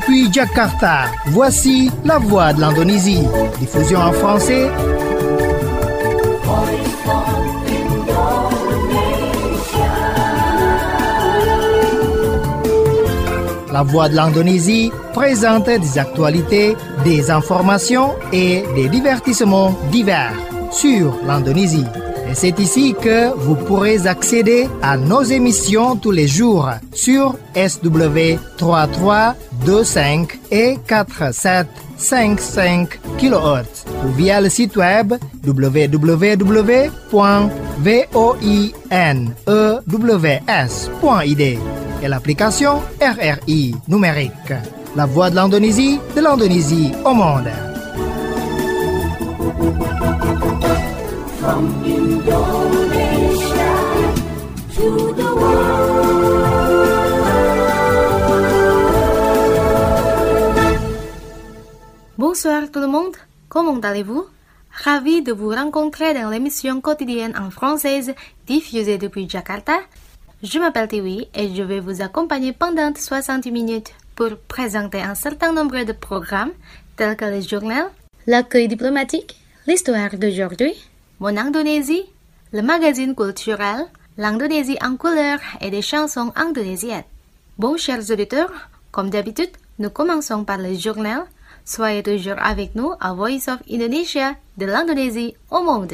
Depuis Jakarta, voici la voix de l'Indonésie. Diffusion en français. La voix de l'Indonésie présente des actualités, des informations et des divertissements divers sur l'Indonésie. Et c'est ici que vous pourrez accéder à nos émissions tous les jours sur SW 3325 et 4755 kHz ou via le site web www.voinews.id et l'application RRI numérique. La voix de l'Indonésie au monde. From Indonesia to the world. Bonsoir tout le monde, comment allez-vous? Ravi de vous rencontrer dans l'émission quotidienne en française diffusée depuis Jakarta. Je m'appelle Tiwi et je vais vous accompagner pendant 60 minutes pour présenter un certain nombre de programmes tels que le journal, l'accueil diplomatique, l'histoire d'aujourd'hui, Mon Indonésie, le magazine culturel, l'Indonésie en couleur et des chansons indonésiennes. Bon, chers auditeurs, comme d'habitude, nous commençons par le journal. Soyez toujours avec nous à Voice of Indonesia de l'Indonésie au monde.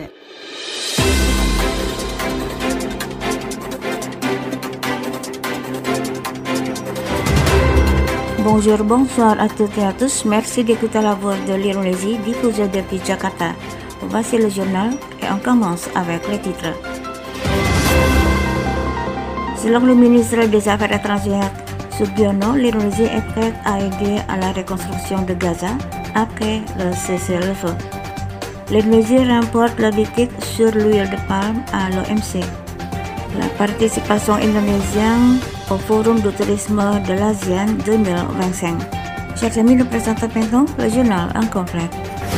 Bonjour, bonsoir à toutes et à tous. Merci d'écouter la voix de l'Indonésie diffusée depuis Jakarta. Voici le journal et on commence avec les titres. Selon le ministre des Affaires étrangères, Sugiono, l'Indonésie est prête à aider à la reconstruction de Gaza après le cessez-le-feu. L'Indonésie remporte le litige sur l'huile de palme à l'OMC. La participation indonésienne au Forum du tourisme de l'ASEAN 2025. Chers amis, nous présentons maintenant le journal en complet.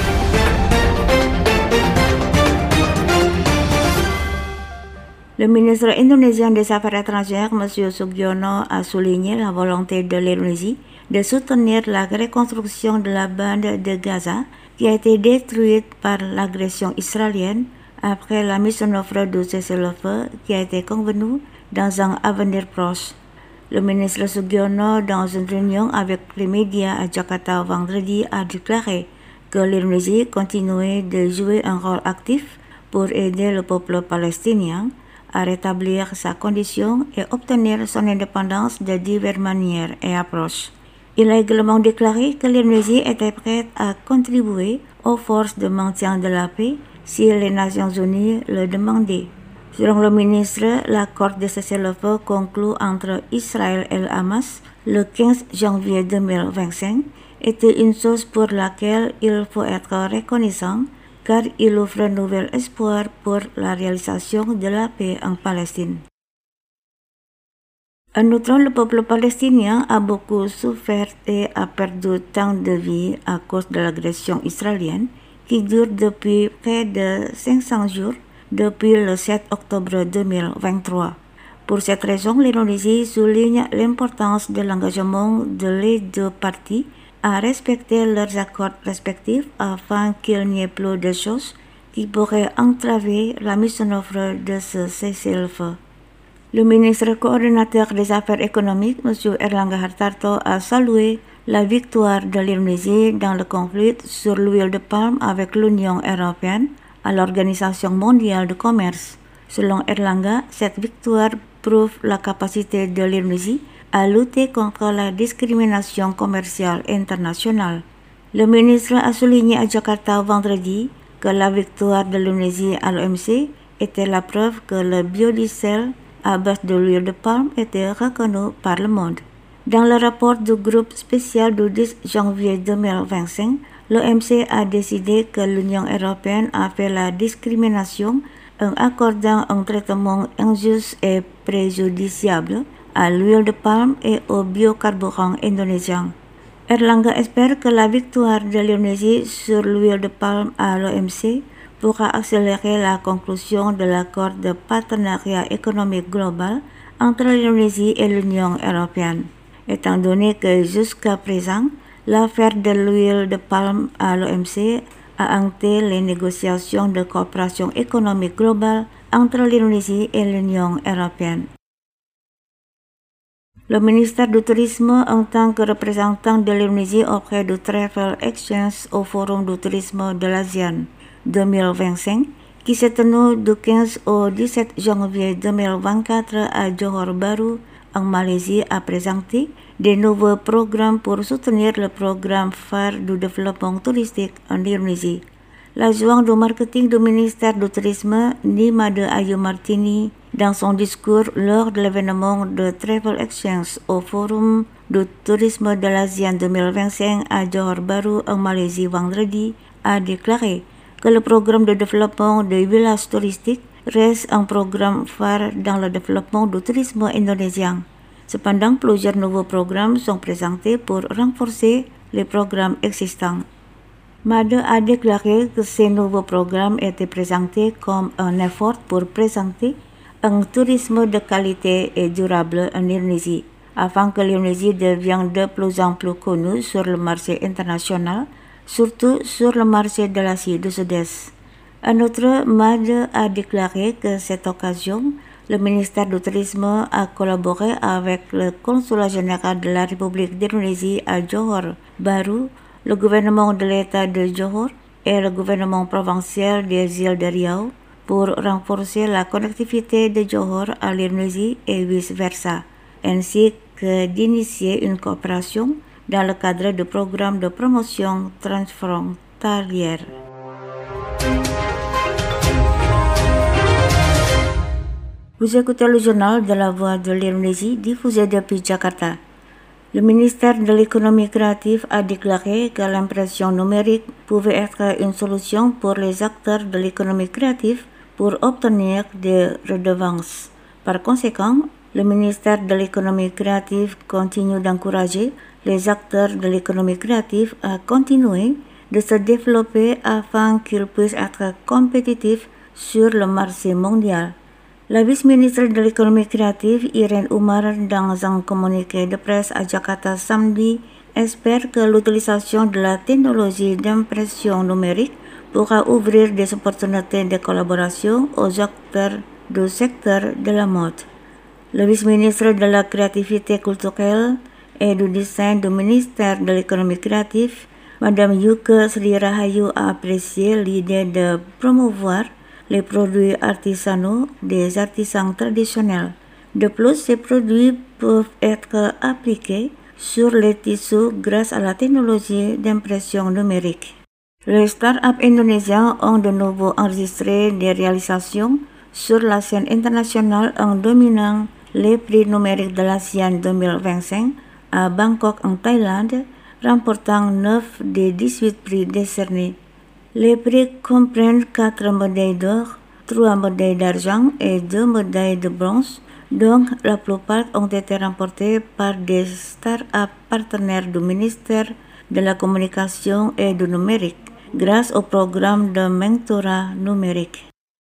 Le ministre indonésien des Affaires étrangères, M. Sugiono, a souligné la volonté de l'Indonésie de soutenir la reconstruction de la bande de Gaza qui a été détruite par l'agression israélienne après la mise en œuvre du cessez-le-feu qui a été convenue dans un avenir proche. Le ministre Sugiono, dans une réunion avec les médias à Jakarta vendredi, a déclaré que l'Indonésie continuait de jouer un rôle actif pour aider le peuple palestinien à rétablir sa condition et obtenir son indépendance de diverses manières et approches. Il a également déclaré que l'Indonésie était prête à contribuer aux forces de maintien de la paix si les Nations Unies le demandaient. Selon le ministre, l'accord de cessez-le-feu conclu entre Israël et le Hamas le 15 janvier 2025 était une chose pour laquelle il faut être reconnaissant car il offre un nouvel espoir pour la réalisation de la paix en Palestine. En outre, le peuple palestinien a beaucoup souffert et a perdu tant de vies à cause de l'agression israélienne qui dure depuis près de 500 jours depuis le 7 octobre 2023. Pour cette raison, l'Indonésie souligne l'importance de l'engagement de les deux parties à respecter leurs accords respectifs afin qu'il n'y ait plus de choses qui pourraient entraver la mise en œuvre de ce cessez-le-feu. Le ministre coordinateur des Affaires économiques, M. Airlangga Hartarto, a salué la victoire de l'Indonésie dans le conflit sur l'huile de palme avec l'Union européenne à l'Organisation mondiale du commerce. Selon Airlangga, cette victoire prouve la capacité de l'Indonésie à lutter contre la discrimination commerciale internationale. Le ministre a souligné à Jakarta vendredi que la victoire de l'Indonésie à l'OMC était la preuve que le biodiesel à base de l'huile de palme était reconnu par le monde. Dans le rapport du groupe spécial du 10 janvier 2025, l'OMC a décidé que l'Union européenne a fait la discrimination en accordant un traitement injuste et préjudiciable à l'huile de palme et aux biocarburants indonésiens. Airlangga espère que la victoire de l'Indonésie sur l'huile de palme à l'OMC pourra accélérer la conclusion de l'accord de partenariat économique global entre l'Indonésie et l'Union européenne. étant donné que jusqu'à présent, l'affaire de l'huile de palme à l'OMC a hanté les négociations de coopération économique globale entre l'Indonésie et l'Union européenne. Le ministère du Tourisme, en tant que représentant de l'Indonésie auprès du Travel Exchange au Forum du Tourisme de l'ASEAN 2025, qui s'est tenu du 15 au 17 janvier 2024 à Johor Bahru, en Malaisie, a présenté des nouveaux programmes pour soutenir le programme phare du développement touristique en Indonésie. L'adjoint du marketing du ministère du Tourisme, Nimade Ayu Martini, dans son discours lors de l'événement de Travel Exchange au Forum du Tourisme de l'ASEAN 2025 à Johor Bahru, en Malaisie, vendredi, a déclaré que le programme de développement des villages touristiques reste un programme phare dans le développement du tourisme indonésien. Cependant, plusieurs nouveaux programmes sont présentés pour renforcer les programmes existants. Made a déclaré que ces nouveaux programmes étaient présentés comme un effort pour présenter un tourisme de qualité et durable en Indonésie, afin que l'Indonésie devienne de plus en plus connue sur le marché international, surtout sur le marché de l'Asie du Sud-Est. En outre, Made a déclaré que cette occasion, le ministère du Tourisme a collaboré avec le Consulat général de la République d'Indonésie à Johor Bahru, le gouvernement de l'État de Johor et le gouvernement provincial des îles de Riau pour renforcer la connectivité de Johor à l'Indonésie et vice-versa, ainsi que d'initier une coopération dans le cadre du programme de promotion transfrontalière. Vous écoutez le journal de la Voix de l'Indonésie diffusé depuis Jakarta. Le ministère de l'économie créative a déclaré que l'impression numérique pouvait être une solution pour les acteurs de l'économie créative pour obtenir des redevances. Par conséquent, le ministère de l'économie créative continue d'encourager les acteurs de l'économie créative à continuer de se développer afin qu'ils puissent être compétitifs sur le marché mondial. La vice-ministre de l'économie créative, Irene Umar, dans un communiqué de presse à Jakarta samedi, espère que l'utilisation de la technologie d'impression numérique pourra ouvrir des opportunités de collaboration aux acteurs du secteur de la mode. Le vice-ministre de la créativité culturelle et du design du ministère de l'économie créative, Madame Yuke Sri Rahayu, a apprécié l'idée de promouvoir les produits artisanaux des artisans traditionnels. De plus, ces produits peuvent être appliqués sur les tissus grâce à la technologie d'impression numérique. Les start-up indonésiens ont de nouveau enregistré des réalisations sur la scène internationale en dominant les prix numériques de l'ASEAN 2025 à Bangkok en Thaïlande, remportant 9 des 18 prix décernés. Les prix comprennent 4 médailles d'or, 3 médailles d'argent et 2 médailles de bronze, dont la plupart ont été remportées par des start-up partenaires du ministère de la Communication et du Numérique, grâce au programme de mentorat numérique.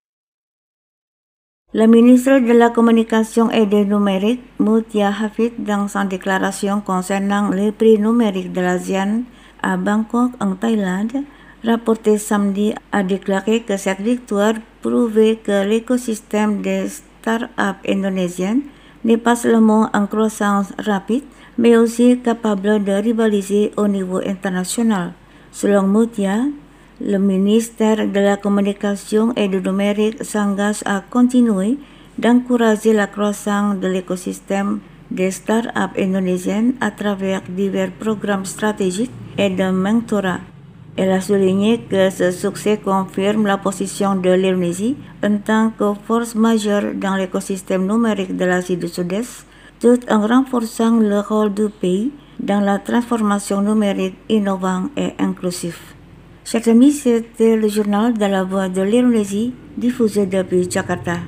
La ministre de la Communication et du Numérique, Mutia Hafid, dans sa déclaration concernant les prix numériques de l'ASEAN à Bangkok en Thaïlande, rapporté samedi, a déclaré que cette victoire prouvait que l'écosystème des start-up indonésiennes n'est pas seulement en croissance rapide, mais aussi capable de rivaliser au niveau international. Selon Mutia, le ministère de la Communication et du Numérique s'engage à continuer d'encourager la croissance de l'écosystème des start-up indonésiennes à travers divers programmes stratégiques et de mentorat. Elle a souligné que ce succès confirme la position de l'Indonésie en tant que force majeure dans l'écosystème numérique de l'Asie du Sud-Est, tout en renforçant le rôle du pays dans la transformation numérique innovante et inclusive. Chers amis, c'était le journal de la Voix de l'Indonésie, diffusé depuis Jakarta.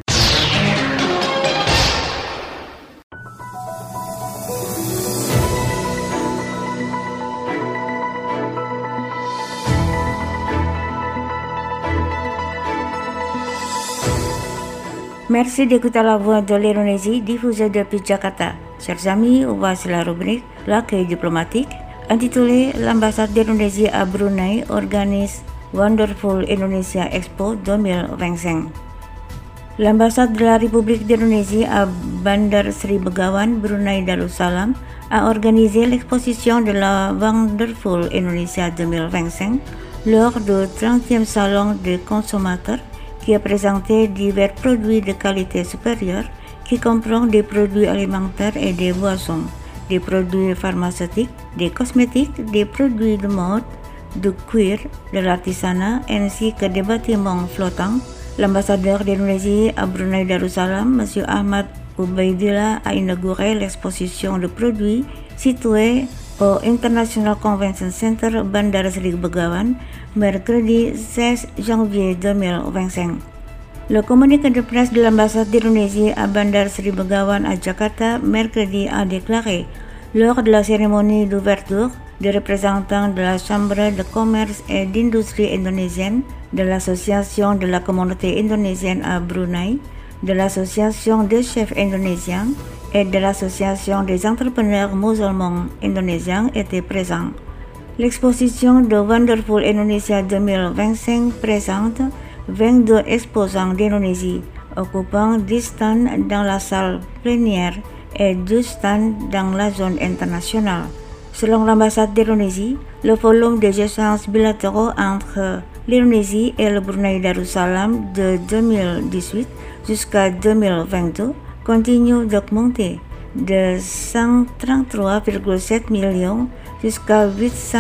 Merci d'écouter la Voix de l'Indonésie, diffusée depuis Jakarta. Chers amis, voici la rubrique L'accueil diplomatique, intitulée L'ambassade d'Indonésie à Brunei organise Wonderful Indonesia Expo 2025. L'ambassade de la République d'Indonésie à Bandar Sri Begawan, Brunei Darussalam, a organisé l'exposition de la Wonderful Indonesia 2025 lors du 30e salon des consommateurs qui a présenté divers produits de qualité supérieure qui comprend des produits alimentaires et des boissons, des produits pharmaceutiques, des cosmétiques, des produits de mode, du cuir, de l'artisanat ainsi que des bâtiments flottants. L'ambassadeur d'Indonésie à Brunei Darussalam, M. Ahmad Ubaidillah, a inauguré l'exposition de produits située au International Convention Center Bandar Sri Begawan, mercredi 16 janvier 2025. Le communiqué de presse de l'ambassade d'Indonésie à Bandar Sri Begawan à Jakarta, mercredi, a déclaré, lors de la cérémonie d'ouverture, des représentants de la Chambre de commerce et d'industrie indonésienne, de l'Association de la communauté indonésienne à Brunei, de l'Association des chefs indonésiens et de l'Association des entrepreneurs musulmans indonésiens étaient présents. L'exposition de Wonderful Indonesia 2025 présente 22 exposants d'Indonésie, occupant 10 stands dans la salle plénière et 2 stands dans la zone internationale. Selon l'ambassade d'Indonésie, le volume des échanges bilatéraux entre l'Indonésie et le Brunei Darussalam de 2018 jusqu'à 2022 continue d'augmenter de 133,7 millions jusqu'à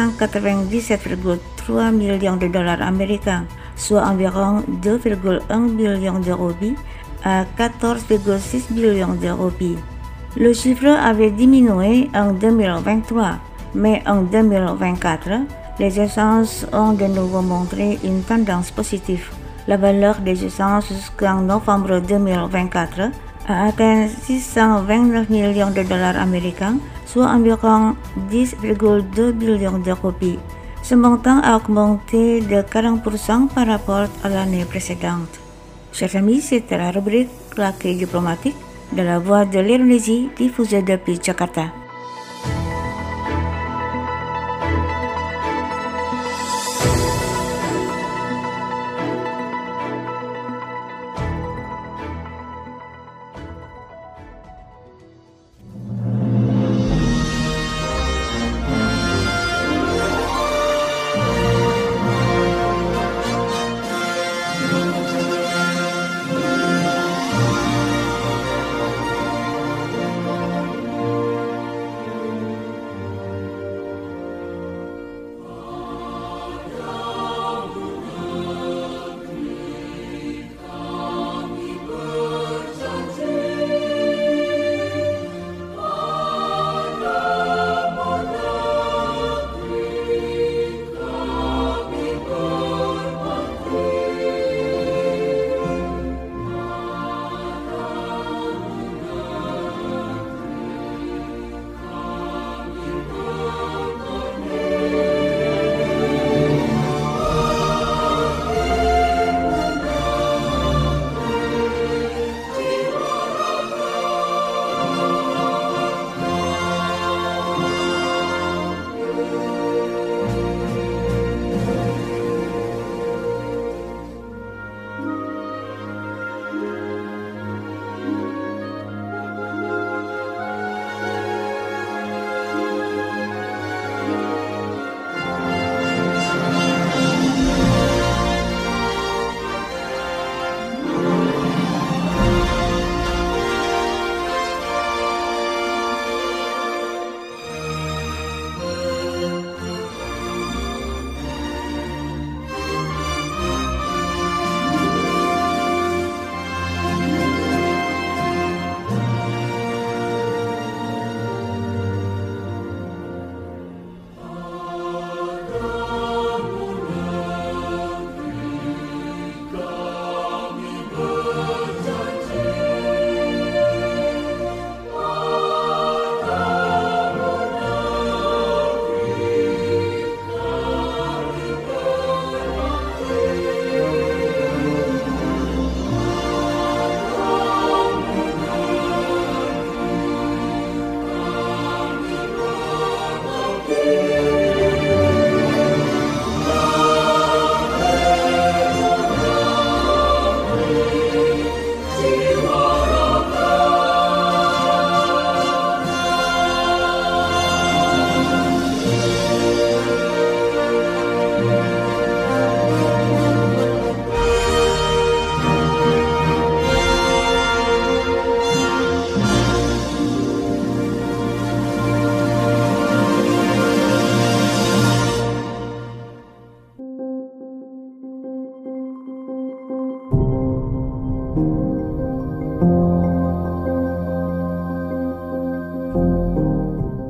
897,3 millions de dollars américains, soit environ 2,1 billions de roupies à 14,6 billions de roupies. Le chiffre avait diminué en 2023, mais en 2024, les échanges ont de nouveau montré une tendance positive. La valeur des échanges jusqu'en novembre 2024 a atteint 629 millions de dollars américains, soit environ 10,2 billions de roupies. Ce montant a augmenté de 40% par rapport à l'année précédente. Chers amis, c'était la rubrique L'accueil diplomatique de la Voix de l'Indonésie diffusée depuis Jakarta.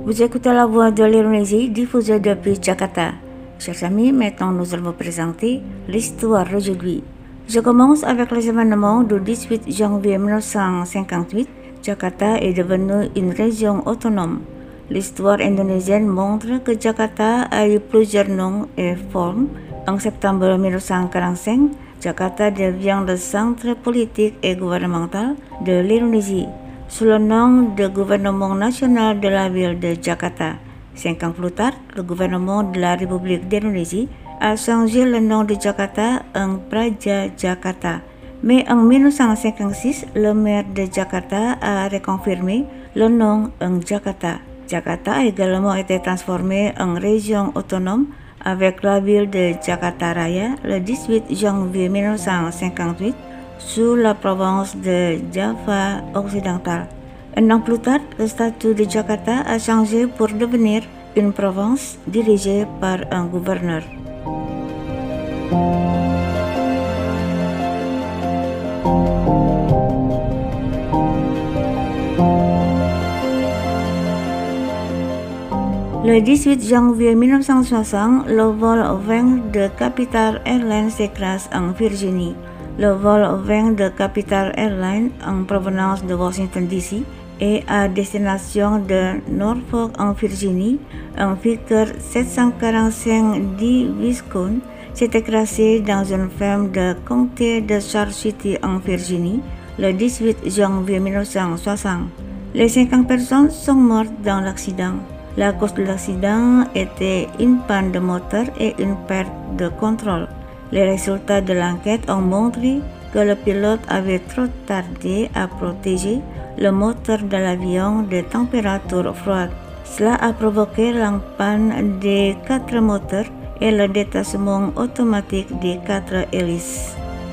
Vous écoutez la voix de l'Indonésie diffusée depuis Jakarta. Chers amis, maintenant nous allons vous présenter l'histoire d'aujourd'hui. Je commence avec les événements du 18 janvier 1958. Jakarta est devenue une région autonome. L'histoire indonésienne montre que Jakarta a eu plusieurs noms et formes. En septembre 1945, Jakarta devient le centre politique et gouvernemental de l'Indonésie, sous le nom de gouvernement national de la ville de Jakarta. 5 ans plus tard, le gouvernement de la République d'Indonésie a changé le nom de Jakarta en Praja Jakarta. Mais en 1956, le maire de Jakarta a reconfirmé le nom en Jakarta. Jakarta a également été transformée en région autonome avec la ville de Jakarta Raya le 18 janvier 1958 sous la province de Java occidental. Un an plus tard, le statut de Jakarta a changé pour devenir une province dirigée par un gouverneur. Le 18 janvier 1960, le vol 20 de Capital Airlines s'écrase en Virginie. Le vol 20 de Capital Airlines en provenance de Washington DC et à destination de Norfolk en Virginie, un Vickers 745D Viscount s'est écrasé dans une ferme de comté de Charles City en Virginie le 18 janvier 1960. Les 50 personnes sont mortes dans l'accident. La cause de l'accident était une panne de moteur et une perte de contrôle. Les résultats de l'enquête ont montré que le pilote avait trop tardé à protéger le moteur de l'avion des températures froides. Cela a provoqué la panne des 4 moteurs et le détachement automatique des 4 hélices.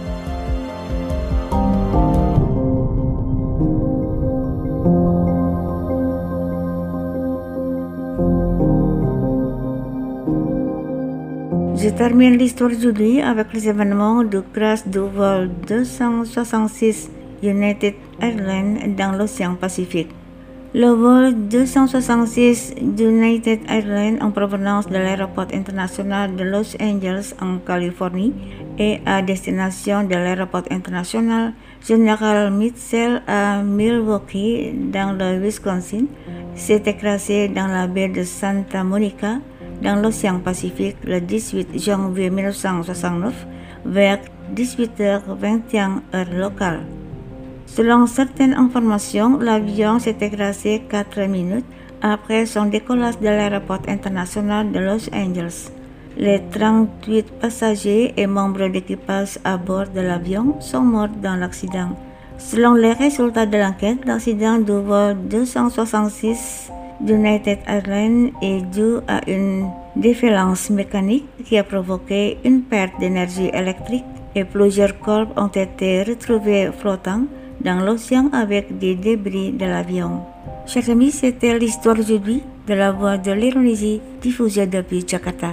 Je termine l'histoire d'aujourd'hui avec les événements du crash du vol 266 United Airlines dans l'océan Pacifique. Le vol 266 United Airlines en provenance de l'aéroport international de Los Angeles en Californie et à destination de l'aéroport international General Mitchell à Milwaukee dans le Wisconsin s'est écrasé dans la baie de Santa Monica dans l'océan Pacifique le 18 janvier 1969 vers 18h21 heure locale. Selon certaines informations, l'avion s'est écrasé 4 minutes après son décollage de l'aéroport international de Los Angeles. Les 38 passagers et membres d'équipage à bord de l'avion sont morts dans l'accident. Selon les résultats de l'enquête, l'accident du vol 266 United Airlines est dû à une défaillance mécanique qui a provoqué une perte d'énergie électrique et plusieurs corps ont été retrouvés flottants dans l'océan avec des débris de l'avion. Chers amis, c'était l'histoire d'aujourd'hui de la voix de l'Indonésie diffusée depuis Jakarta.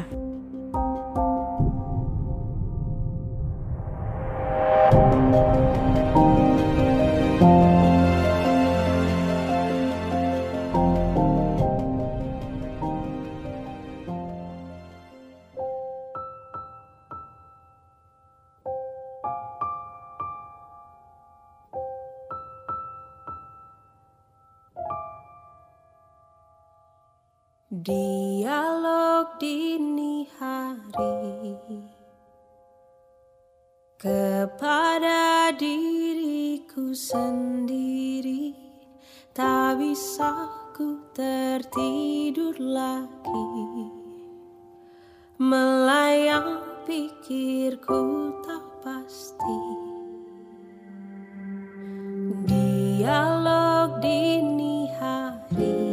Dialog dini hari kepada diriku sendiri, tak bisa ku tertidur lagi, melayang pikirku tak pasti. Dialog dini hari,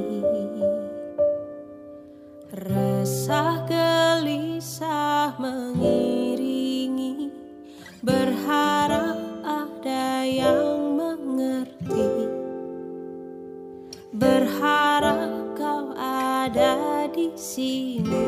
resah gelisah mengiringi, berharap ada yang mengerti, berharap kau ada di sini.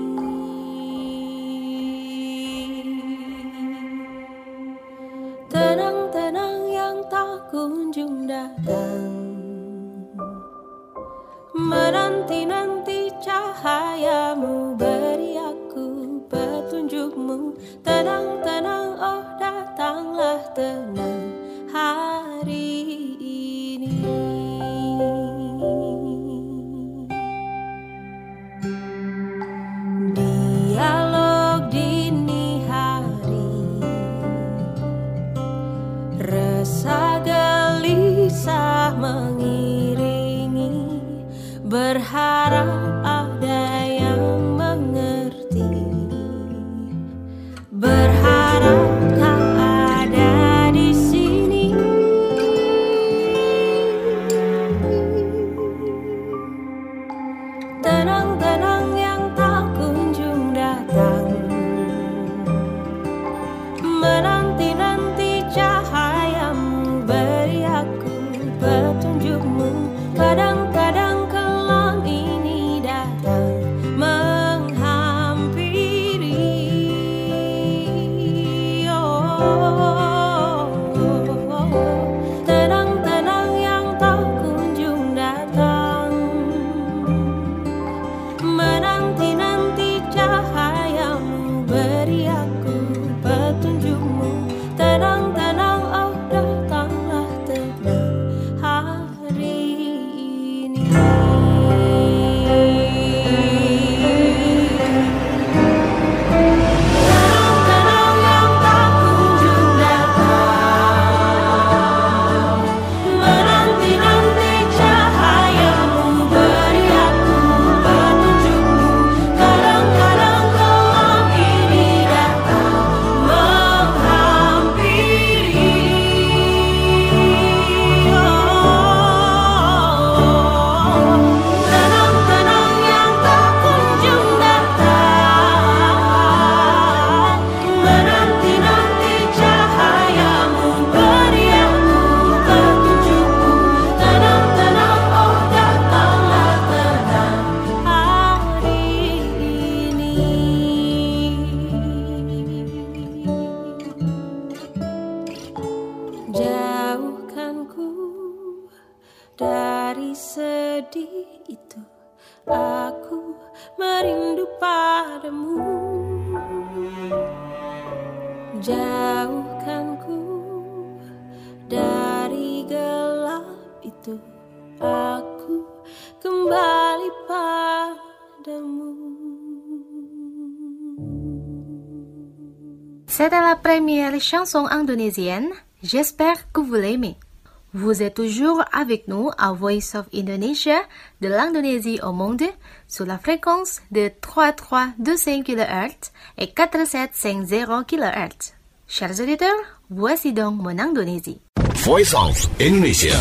Tenang-tenang yang tak kunjung datang, menanti-nanti cahayamu, beri aku petunjukmu. Tenang-tenang, oh datanglah tenang hari ini. Dialog dini hari, resah gelisah mengiringi, berharap ada yang mengerti, berharap kau ada di sini. Tenang-tenang yang tak kunjung datang, menanti-nanti cahayamu, beri aku petunjukmu. Kadang-kadang kelam ini datang menghampiri. Tenang-tenang yang tak kunjung datang, menanti-nanti cahayamu, beri aku petunjukmu. Tenang-tenang, oh datanglah tenang hari ini. Tenang-tenang yang tak kunjung datang, menanti-nanti cahayamu, beri aku petunjukmu. Kadang-kadang kelam ini datang menghampiri. Tenang-tenang yang tak kunjung datang, menanti-nanti cahayamu, beri aku petunjukmu. Tenang-tenang, oh datanglah tenang hari ini. Jauhkanku dari sedih itu, aku merindu padamu. Jauhkanku dari gelap itu, aku kembali padamu. C'était la première chanson indonésienne. J'espère que vous l'aimez. Vous êtes toujours avec nous à Voice of Indonesia, de l'Indonésie au monde, sur la fréquence de 3325 kHz et 4750 kHz. Chers auditeurs, voici donc mon Indonésie. Voice of Indonesia.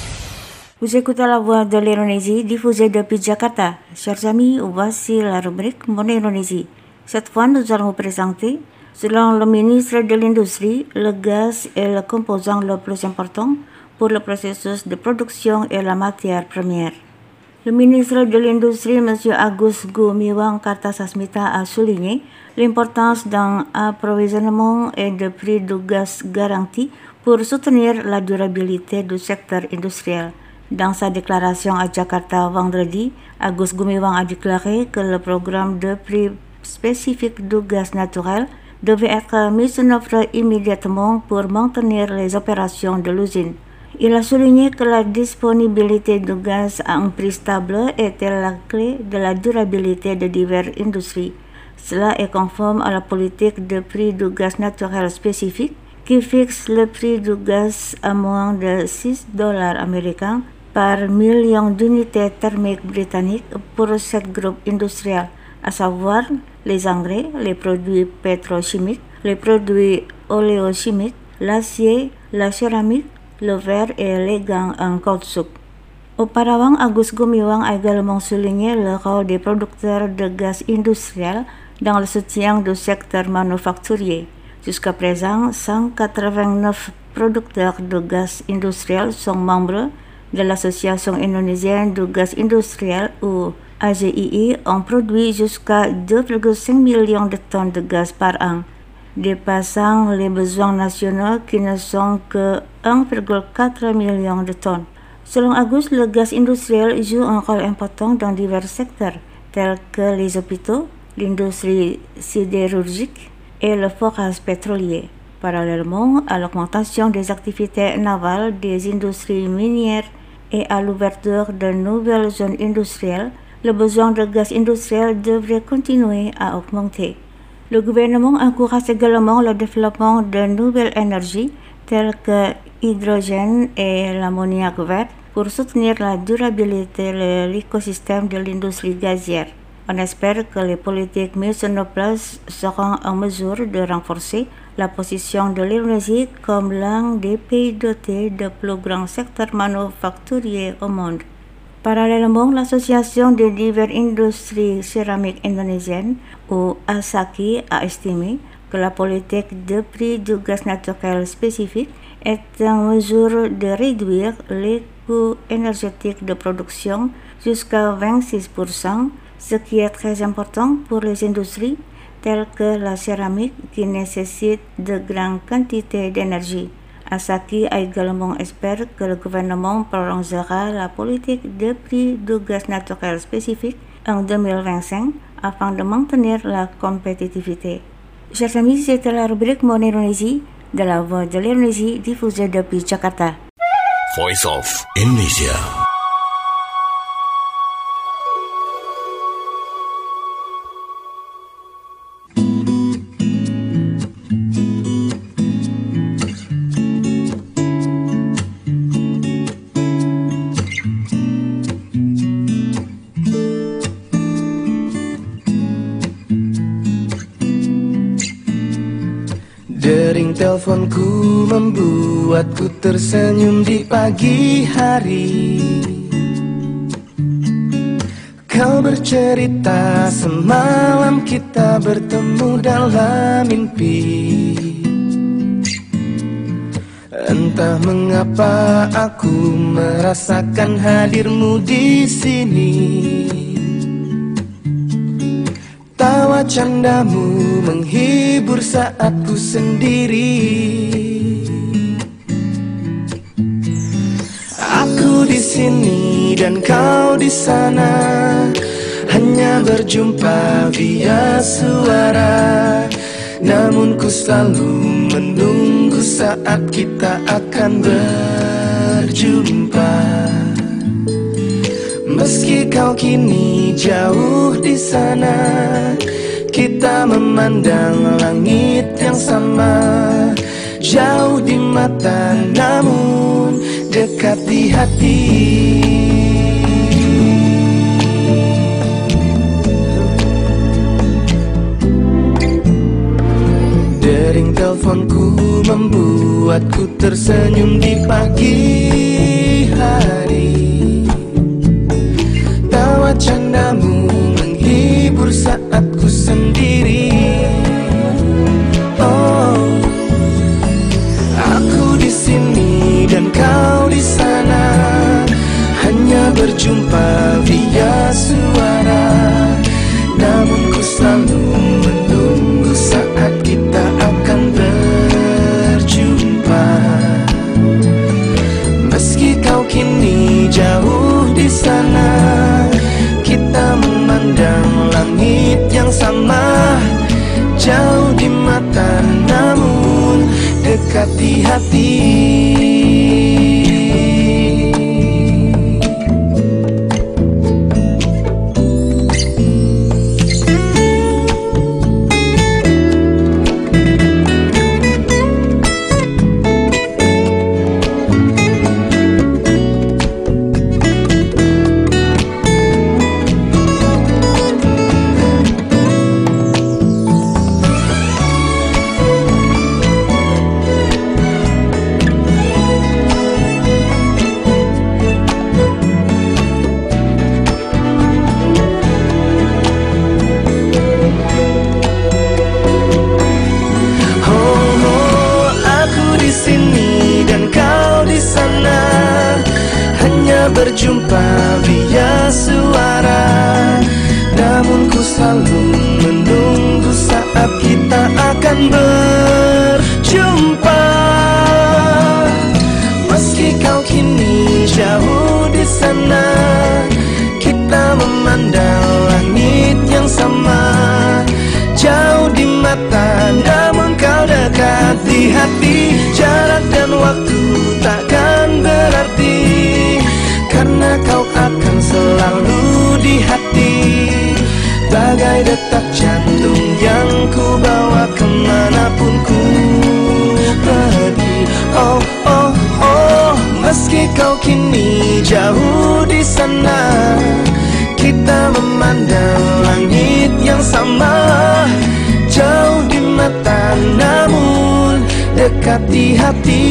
Vous écoutez la voix de l'Indonésie diffusée depuis Jakarta. Chers amis, voici la rubrique Mon Indonésie. Cette fois, nous allons vous présenter, selon le ministre de l'Industrie, le gaz est le composant le plus important pour le processus de production et la matière première. Le ministre de l'Industrie, M. Agus Gumiwang Kartasasmita, a souligné l'importance d'un approvisionnement et de prix du gaz garanti pour soutenir la durabilité du secteur industriel. Dans sa déclaration à Jakarta vendredi, Agus Gumiwang a déclaré que le programme de prix spécifique du gaz naturel devait être mis en œuvre immédiatement pour maintenir les opérations de l'usine. Il a souligné que la disponibilité du gaz à un prix stable était la clé de la durabilité de diverses industries. Cela est conforme à la politique de prix du gaz naturel spécifique qui fixe le prix du gaz à moins de $6 américains par million d'unités thermiques britanniques pour ce groupe industriel, à savoir les engrais, les produits pétrochimiques, les produits oléochimiques, l'acier, la céramique, le verre et les gants en caoutchouc. Auparavant, Agus Gumiwang a également souligné le rôle des producteurs de gaz industriel dans le soutien du secteur manufacturier. Jusqu'à présent, 189 producteurs de gaz industriel sont membres de l'Association indonésienne du gaz industriel ou AGII ont produit jusqu'à 2,5 millions de tonnes de gaz par an, dépassant les besoins nationaux qui ne sont que 1,4 million de tonnes. Selon Auguste, le gaz industriel joue un rôle important dans divers secteurs, tels que les hôpitaux, l'industrie sidérurgique et le forage pétrolier. Parallèlement à l'augmentation des activités navales des industries minières et à l'ouverture de nouvelles zones industrielles, le besoin de gaz industriel devrait continuer à augmenter. Le gouvernement encourage également le développement de nouvelles énergies telles que l'hydrogène et l'ammoniac vert pour soutenir la durabilité de l'écosystème de l'industrie gazière. On espère que les politiques mises en place seront en mesure de renforcer la position de l'Indonésie comme l'un des pays dotés de plus grands secteurs manufacturiers au monde. Parallèlement, l'Association des diverses industries céramiques indonésiennes, ou ASAKI, a estimé que la politique de prix du gaz naturel spécifique est en mesure de réduire les coûts énergétiques de production jusqu'à 26%, ce qui est très important pour les industries telles que la céramique qui nécessite de grandes quantités d'énergie. Asaki a également espéré que le gouvernement prolongera la politique de prix du gaz naturel spécifique en 2025 afin de maintenir la compétitivité. Chers amis, c'était la rubrique Mon Indonésie de la Voix de l'Indonésie diffusée depuis Jakarta. Voice of Indonesia. Dering teleponku membuatku tersenyum di pagi hari. Kau bercerita semalam kita bertemu dalam mimpi. Entah mengapa aku merasakan hadirmu di sini. Tawa candamu menghibur saat ku sendiri. Aku di sini dan kau di sana, hanya berjumpa via suara. Namun ku selalu menunggu saat kita akan berjumpa. Meski kau kini jauh di sana, kita memandang langit yang sama. Jauh di mata namun dekat di hati. Dering teleponku membuatku tersenyum di pagi hari. Tawa candamu menghibur saat ku sendiri. Oh, aku di sini dan kau di sana, hanya berjumpa via suara. Namun ku selalu menunggu saat kita akan berjumpa. Meski kau kini jauh di sana, kita memandang langit yang sama. Jauh di mata namun dekat di hati. Berjumpa via suara. Namun ku selalu menunggu saat kita akan berjumpa. Meski kau kini jauh di hati. Jarak dan waktu takkan berarti, karena kau akan selalu di hati, bagai detak jantung yang ku bawa kemanapun ku pergi. Oh, oh, oh, meski kau kini jauh di sana, kita memandang langit yang sama, jauh di mata namun dekat di hati,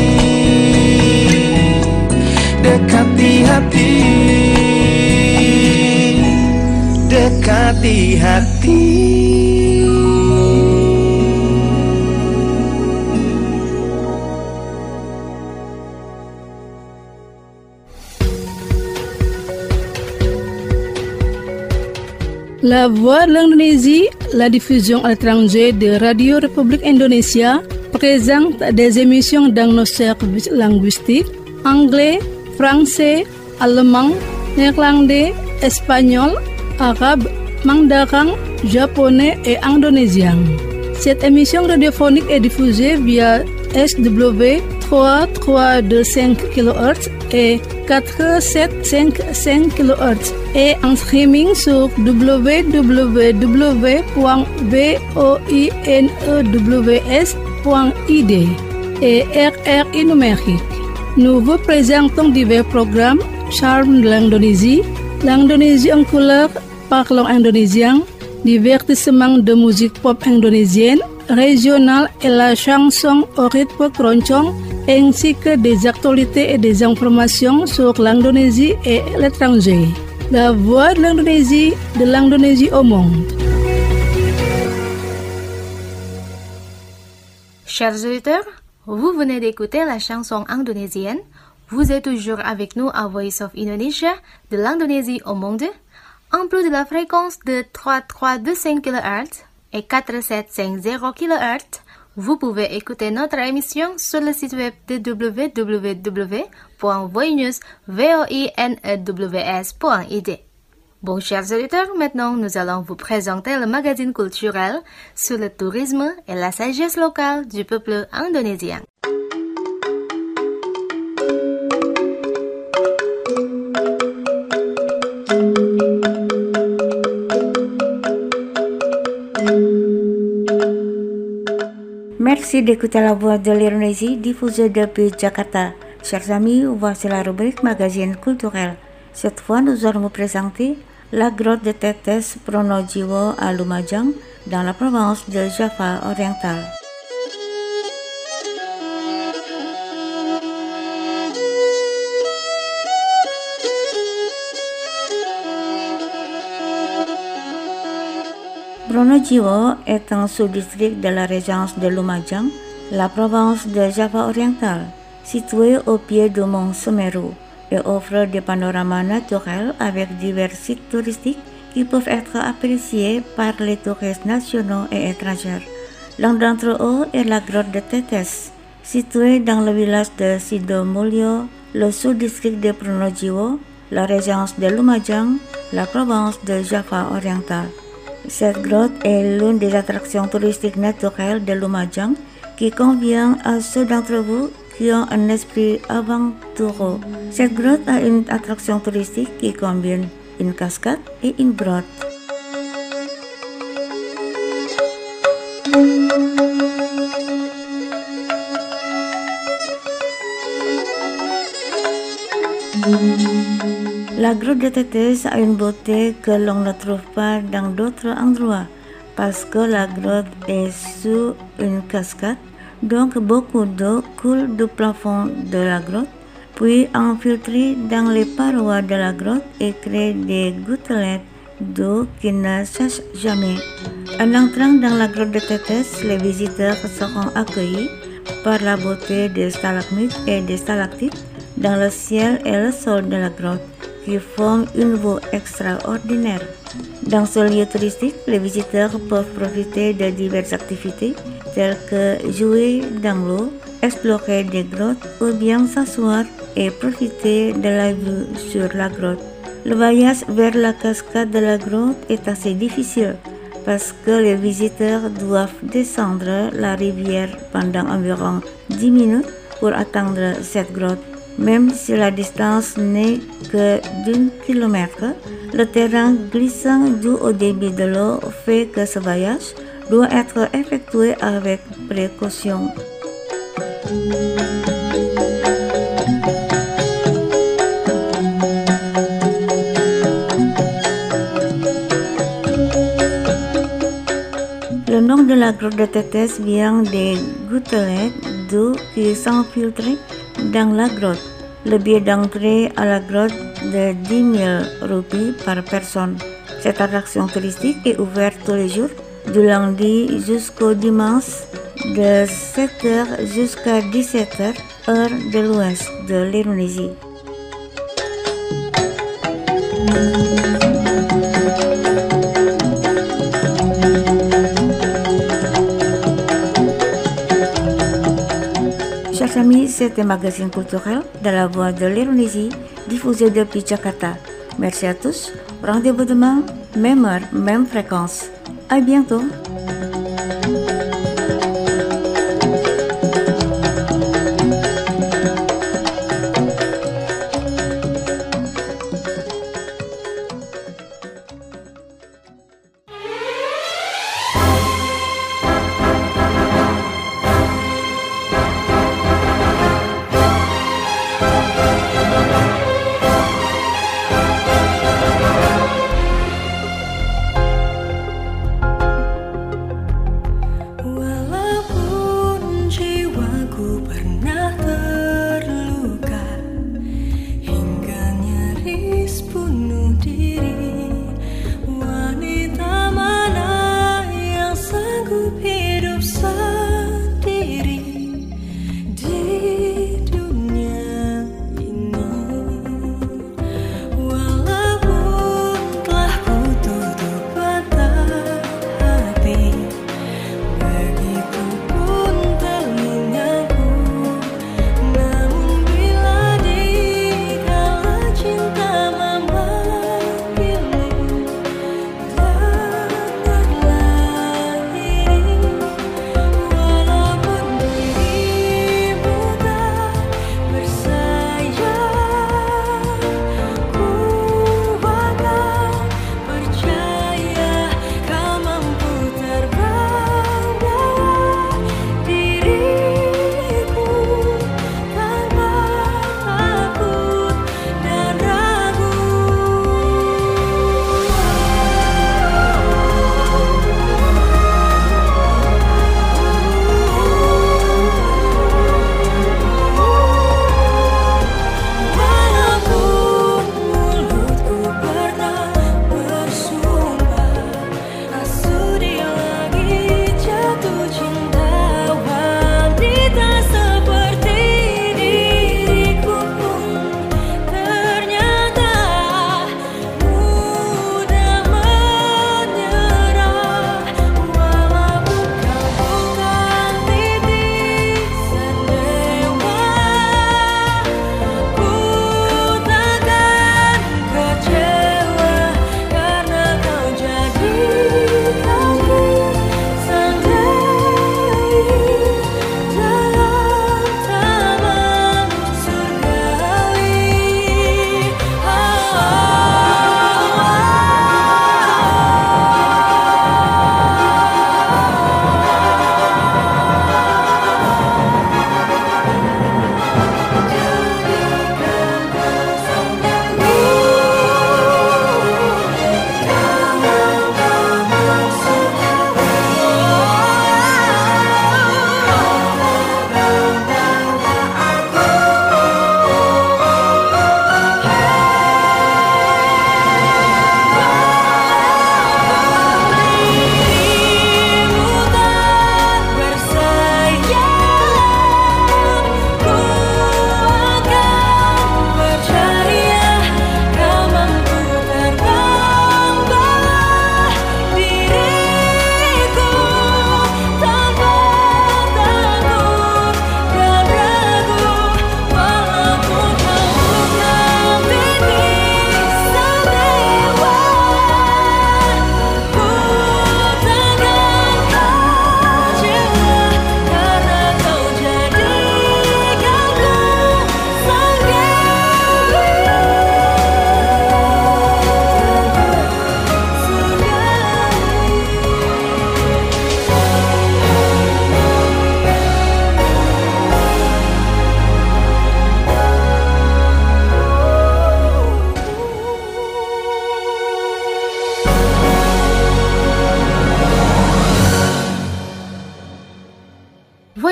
dekat di hati, dekat di hati. La Voix de l'Indonésie, la diffusion à l'étranger de Radio République Indonésia, présente des émissions dans nos services linguistiques anglais, français, allemand, néerlandais, espagnol, arabe, mandarin, japonais et indonésien. Cette émission radiophonique est diffusée via SW 3325 kHz et 4755 kHz et en streaming sur www.voinews.id et RRI numérique. Nous vous présentons divers programmes: Charme de l'Indonésie, l'Indonésie en couleur, parlons indonésien, divertissement de musique pop indonésienne, régionale et la chanson au rythme keroncong, ainsi que des actualités et des informations sur l'Indonésie et l'étranger. La Voix de l'Indonésie au monde. Chers auditeurs, vous venez d'écouter la chanson indonésienne. Vous êtes toujours avec nous à Voice of Indonesia, de l'Indonésie au monde. En plus de la fréquence de 3325 kHz et 4750 kHz, vous pouvez écouter notre émission sur le site web de www.voinews.id. Bon, chers auditeurs, maintenant nous allons vous présenter le magazine culturel sur le tourisme et la sagesse locale du peuple indonésien. Merci d'écouter la Voix de l'Indonésie diffusée depuis Jakarta. Chers amis, voici la rubrique magazine culturel. Cette fois, nous allons vous présenter la grotte de Tetes Pronojiwo à Lumajang, dans la province de Java oriental. Pronojiwo est un sous-district de la région de Lumajang, la province de Java oriental, située au pied du mont Semeru, et offre des panoramas naturels avec divers sites touristiques qui peuvent être appréciés par les touristes nationaux et étrangers. L'un d'entre eux est la grotte de Tetes, située dans le village de Sidomulyo, le sous-district de Pronojiwo, la région de Lumajang, la province de Java oriental. Cette grotte est l'une des attractions touristiques naturelles de Lumajang qui convient à ceux d'entre vous qui ont un esprit aventureux. Cette grotte a une attraction touristique qui combine une cascade et une grotte. La grotte de Tetes a une beauté que l'on ne trouve pas dans d'autres endroits parce que la grotte est sous une cascade, donc beaucoup d'eau coule du plafond de la grotte, puis infiltre dans les parois de la grotte et crée des gouttelettes d'eau qui ne cessent jamais. En entrant dans la grotte de Tetes, les visiteurs seront accueillis par la beauté des stalagmites et des stalactites dans le ciel et le sol de la grotte, qui forment une vue extraordinaire. Dans ce lieu touristique, les visiteurs peuvent profiter de diverses activités telles que jouer dans l'eau, explorer des grottes ou bien s'asseoir et profiter de la vue sur la grotte. Le voyage vers la cascade de la grotte est assez difficile parce que les visiteurs doivent descendre la rivière pendant environ 10 minutes pour atteindre cette grotte. Même si la distance n'est que d'1 kilomètre, le terrain glissant dû au débit de l'eau fait que ce voyage doit être effectué avec précaution. Le nom de la grotte de Tétès vient des gouttelettes d'eau qui s'infiltrent dans la grotte. Le billet d'entrée à la grotte de 10 000 roupies par personne. Cette attraction touristique est ouverte tous les jours, du lundi jusqu'au dimanche, de 7h jusqu'à 17h, heure de l'ouest de l'Indonésie. Chers amis, c'était Magazine culturel de la Voix de l'Indonésie, diffusé depuis Jakarta. Merci à tous. Rendez-vous demain, même heure, même fréquence. À bientôt.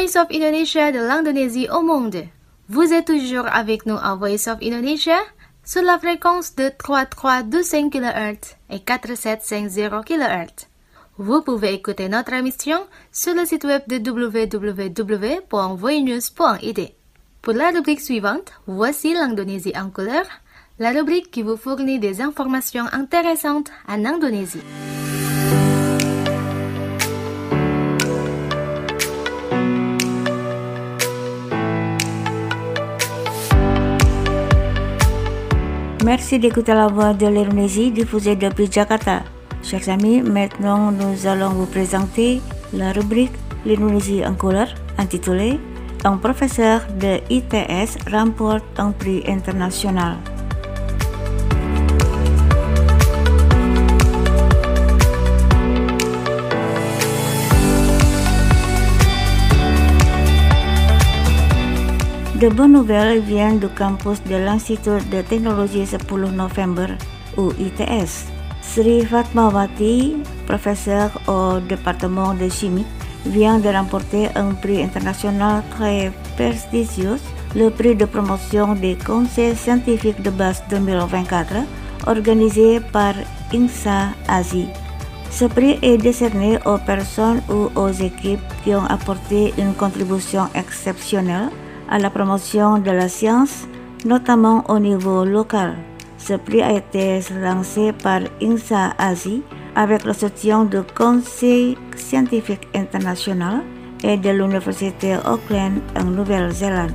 Voice of Indonesia de l'Indonésie au monde. Vous êtes toujours avec nous à Voice of Indonesia sur la fréquence de 3325 kHz et 4750 kHz. Vous pouvez écouter notre émission sur le site web de www.voinews.id. Pour la rubrique suivante, voici l'Indonésie en couleur, la rubrique qui vous fournit des informations intéressantes en Indonésie. Merci d'écouter la voix de l'Indonésie diffusée depuis Jakarta. Chers amis, maintenant nous allons vous présenter la rubrique L'Indonésie en couleur, intitulée Un professeur de ITS remporte un prix international. De bonnes nouvelles viennent du campus de l'Institut de Technologie 10 November ou ITS. Sri Fatmawati, professeur au département de chimie, vient de remporter un prix international très prestigieux, le prix de promotion des conseils scientifiques de base 2024, organisé par INSA Asie. Ce prix est décerné aux personnes ou aux équipes qui ont apporté une contribution exceptionnelle à la promotion de la science, notamment au niveau local. Ce prix a été lancé par INSA Asie avec le soutien du Conseil scientifique international et de l'Université Auckland en Nouvelle-Zélande.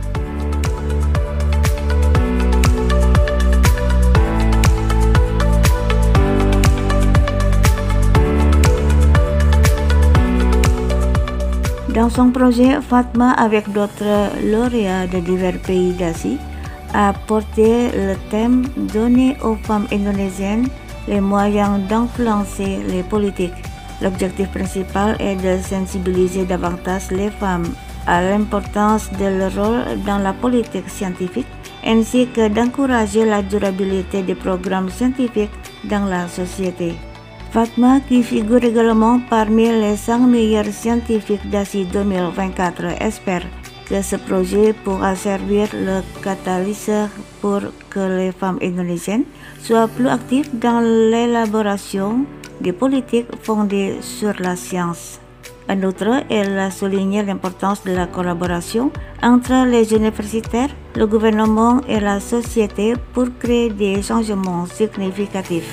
Dans son projet, Fatma, avec d'autres lauréats de divers pays d'Asie, a porté le thème « Donner aux femmes indonésiennes les moyens d'influencer les politiques ». L'objectif principal est de sensibiliser davantage les femmes à l'importance de leur rôle dans la politique scientifique, ainsi que d'encourager la durabilité des programmes scientifiques dans la société. Fatma, qui figure également parmi les 5 meilleurs scientifiques d'Asie 2024, espère que ce projet pourra servir le catalyseur pour que les femmes indonésiennes soient plus actives dans l'élaboration des politiques fondées sur la science. En outre, elle a souligné l'importance de la collaboration entre les universitaires, le gouvernement et la société pour créer des changements significatifs.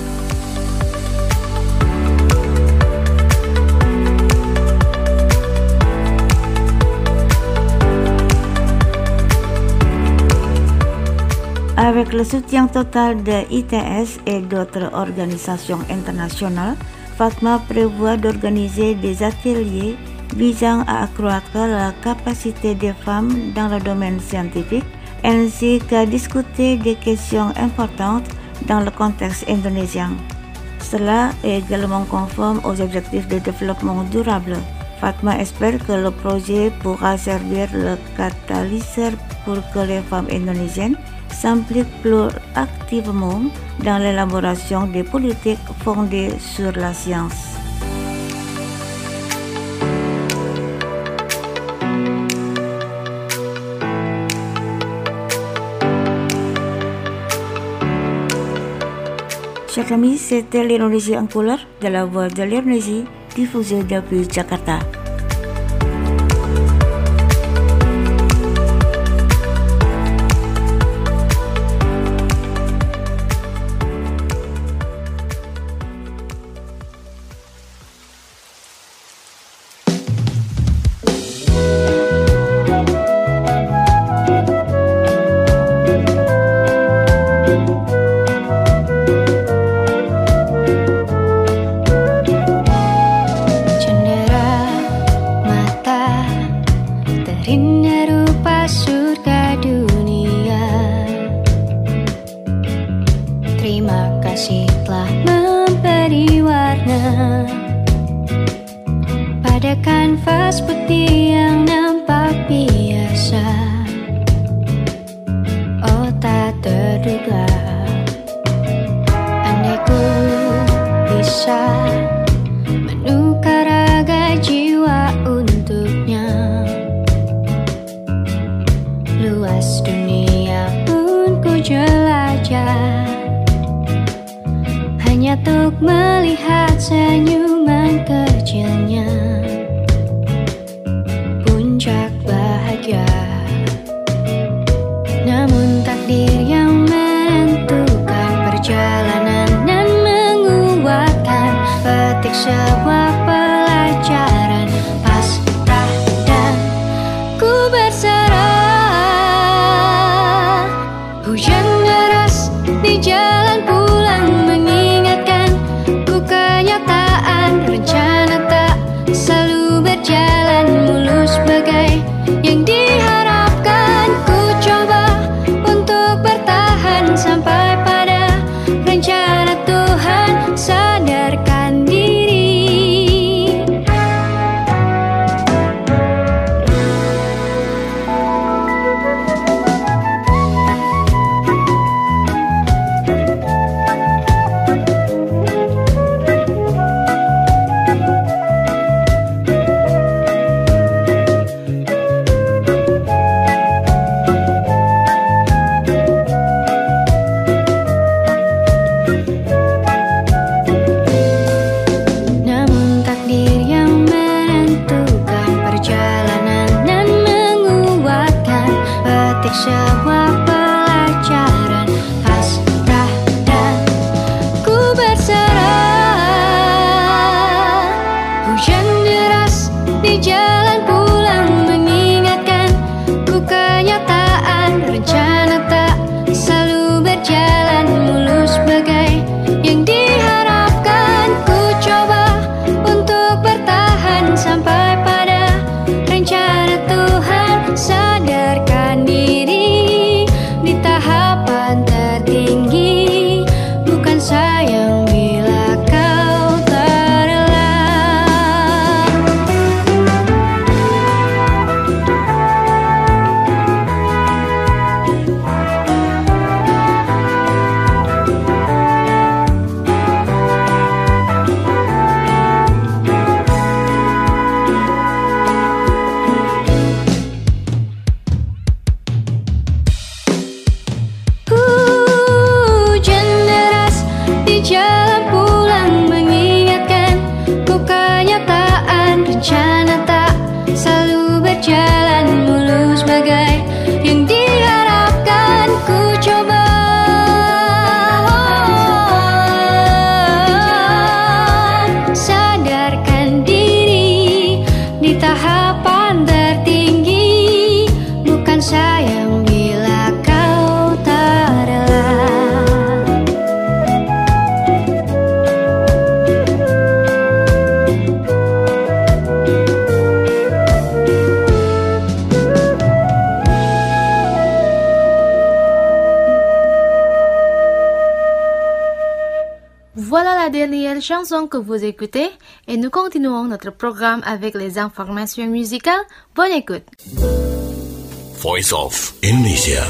Avec le soutien total de ITS et d'autres organisations internationales, Fatma prévoit d'organiser des ateliers visant à accroître la capacité des femmes dans le domaine scientifique, ainsi qu'à discuter des questions importantes dans le contexte indonésien. Cela est également conforme aux objectifs de développement durable. Fatma espère que le projet pourra servir le catalyseur pour que les femmes indonésiennes s'impliquent plus activement dans l'élaboration des politiques fondées sur la science. Chers amis, c'était l'Indonésie en couleur de la voix de l'Indonésie diffusée depuis Jakarta. Pada kanvas putih yang nampak biasa, oh tak terduga. Andai ku bisa menukar raga jiwa untuknya, luas dunia pun ku jelajah, hanya untuk melihat senyuman kecilnya, puncak bahagia. Namun takdir yang menentukan perjalanan dan menguatkan, petik sebuah pelajaran, pasrah dan ku berserah. Hujan deras di jalan pulang mengingatkan ku kenyataan, rencana tak selalu berjalan mulus bagai yang diharapkan. Ku coba untuk bertahan sampai pada rencana Tuhan, sadarkan diri. Namun takdir yang menentukan perjalanan dan menguatkan, petik sebuah pelajaran, pasrah dan ku berserah. Hujan deras di jalan pulang mengingatkan ku kenyataan, rencana tak selalu berjalan mulus bagai yang diharapkan. Ku coba untuk bertahan sampai pada rencana Tuhan, sadarkan diri di tahapan tertinggi, bukan sayang bila kau tak rela. Hujan deras di jalan pulang mengingatkan ku kenyataan, rencana tak selalu berjalan mulus bagai yang diharapkan. Ku coba sadarkan diri di tahapan tertinggi, bukan sayang bila kau tak rela. Voilà la dernière chanson que vous écoutez et nous continuons notre programme avec les informations musicales. Bonne écoute. Voice of Indonesia.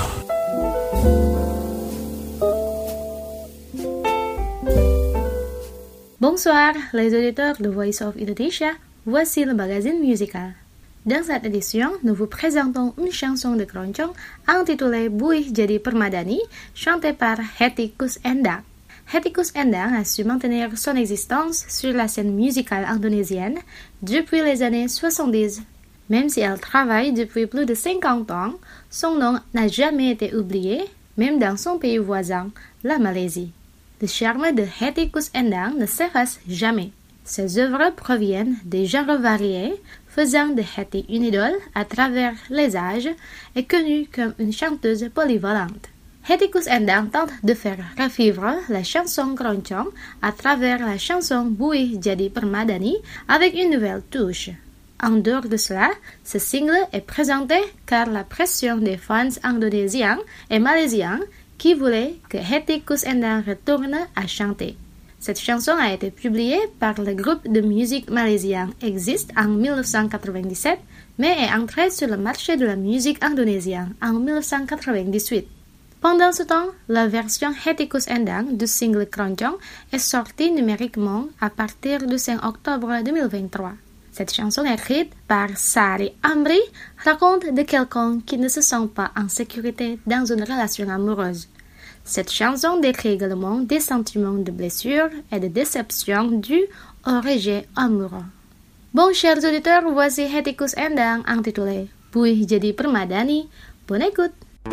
Bonsoir les auditeurs de Voice of Indonesia, voici le magazine musical. Dans cette édition, nous vous présentons une chanson de keroncong intitulée Buih Jadi Permadani, chantée par Hetty Koes Endang. Hetty Koes Endang a su maintenir son existence sur la scène musicale indonésienne depuis les années 70. Même si elle travaille depuis plus de 50 ans, son nom n'a jamais été oublié, même dans son pays voisin, la Malaisie. Le charme de Hetty Koes Endang ne s'efface jamais. Ses œuvres proviennent des genres variés, faisant de Hetty une idole à travers les âges et connue comme une chanteuse polyvalente. Hetty Koes Endang tente de faire revivre la chanson keroncong à travers la chanson Buih Jadi Permadani avec une nouvelle touche. En dehors de cela, ce single est présenté car la pression des fans indonésiens et malaisiens qui voulaient que Hetty Koes Endang retourne à chanter. Cette chanson a été publiée par le groupe de musique malaisien Exist en 1997, mais est entrée sur le marché de la musique indonésienne en 1998. Pendant ce temps, la version Hetty Koes Endang du single Keroncong est sortie numériquement à partir du 5 octobre 2023. Cette chanson écrite par Sari Amri raconte de quelqu'un qui ne se sent pas en sécurité dans une relation amoureuse. Cette chanson décrit également des sentiments de blessure et de déception dus au rejet amoureux. Bon, chers auditeurs, voici Hetikus Endang intitulé Buih Jadi Permadani. Bonne écoute.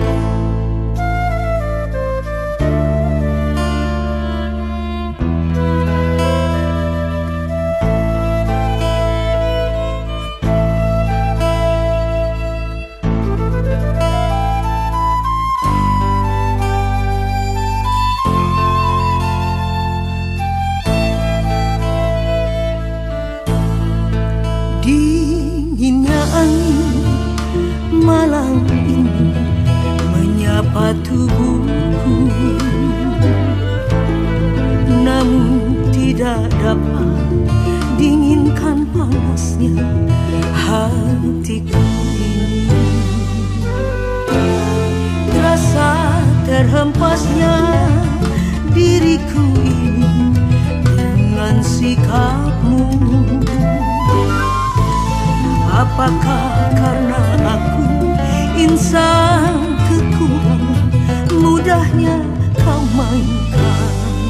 Dinginnya angin malam ini menyapa tubuhku, namun tidak dapat dinginkan panasnya hatiku ini. Terasa terhempasnya diriku ini dengan sikapmu. Apakah karena aku insan kekurangan mudahnya kau mainkan?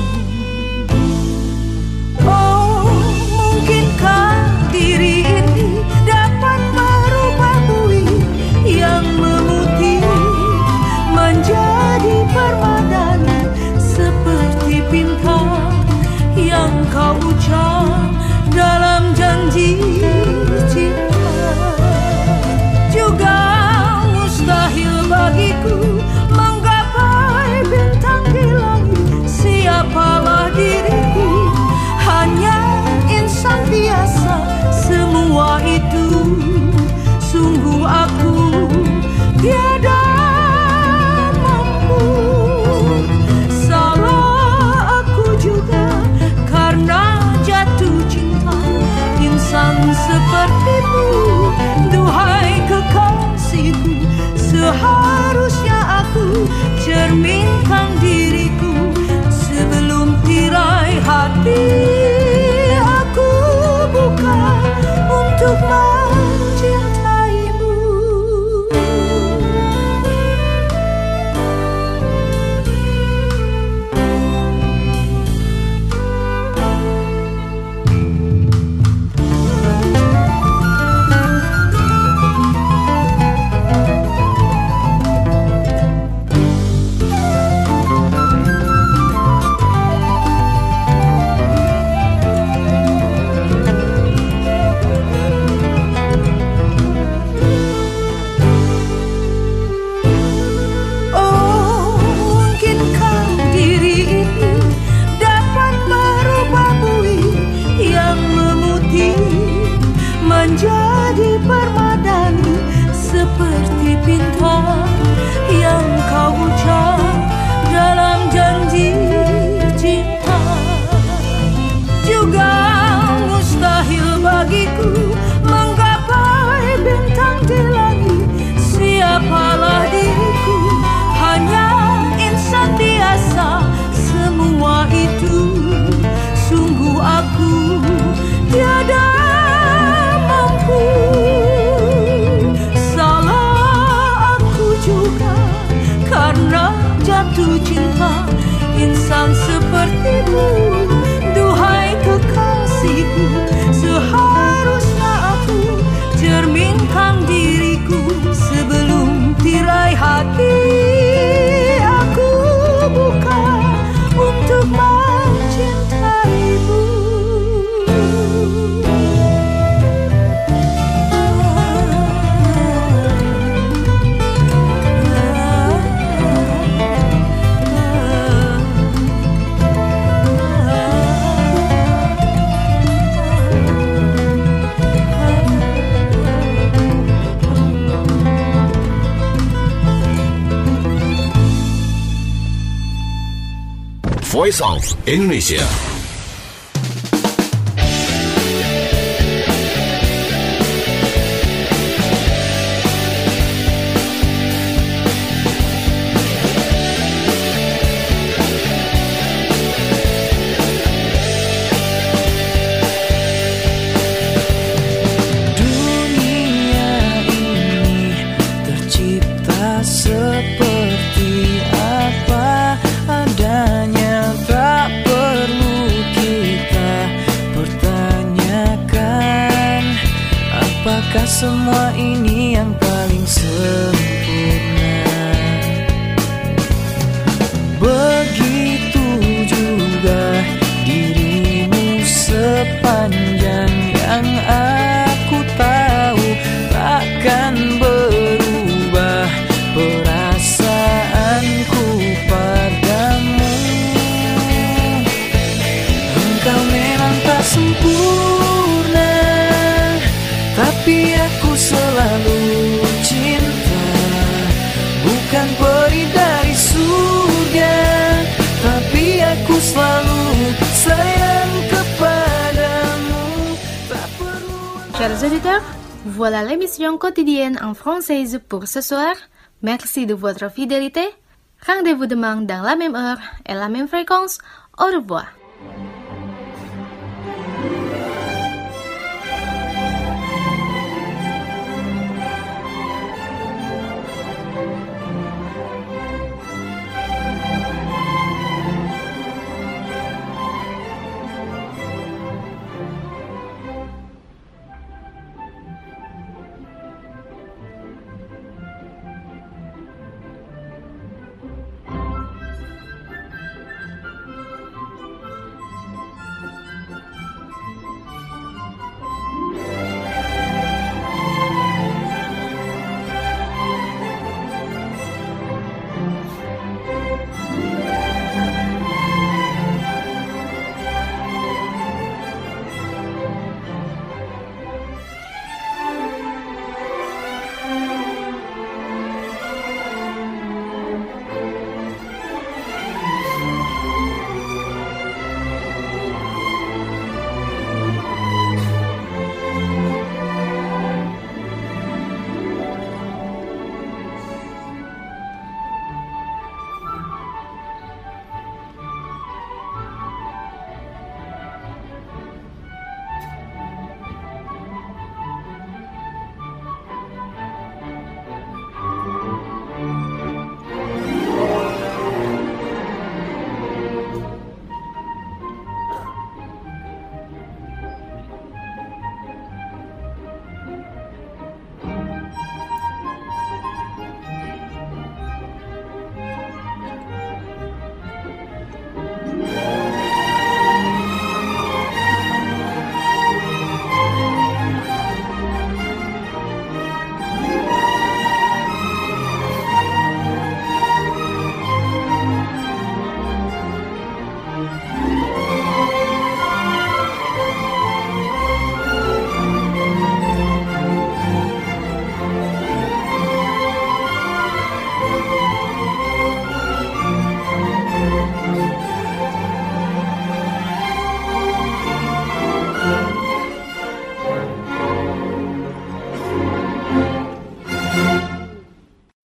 Oh, mungkinkah diri ini dapat merubah buih yang memutih menjadi permadani seperti bintang yang kau ucap dalam janji cinta? Juga mustahil bagiku menggapai bintang di langit. Siapalah diriku, hanya insan biasa. Semua itu sungguh aku tiada mampu. Salah aku juga karena jatuh cinta insan sepertimu. Duhai kekasihku, seharusnya aku cerminkan diriku sebelum tirai hati aku buka untuk mencintaimu. Menjadi permadani seperti bintang yang kau ucap dalam janji cinta. Juga mustahil bagiku menggapai bintang di langit. Siapalah diriku, hanya insan biasa. Semua itu sungguh aku tiada mampu. Salah aku juga karena jatuh cinta insan sepertimu. Duhai kekasihku, seharusnya aku cerminkan diriku sebelum tirai hati aku buka untuk mencintaimu. Voice of Indonesia. auditeurs, voilà l'émission quotidienne en française pour ce soir. Merci de votre fidélité. Rendez-vous demain dans la même heure et la même fréquence. Au revoir.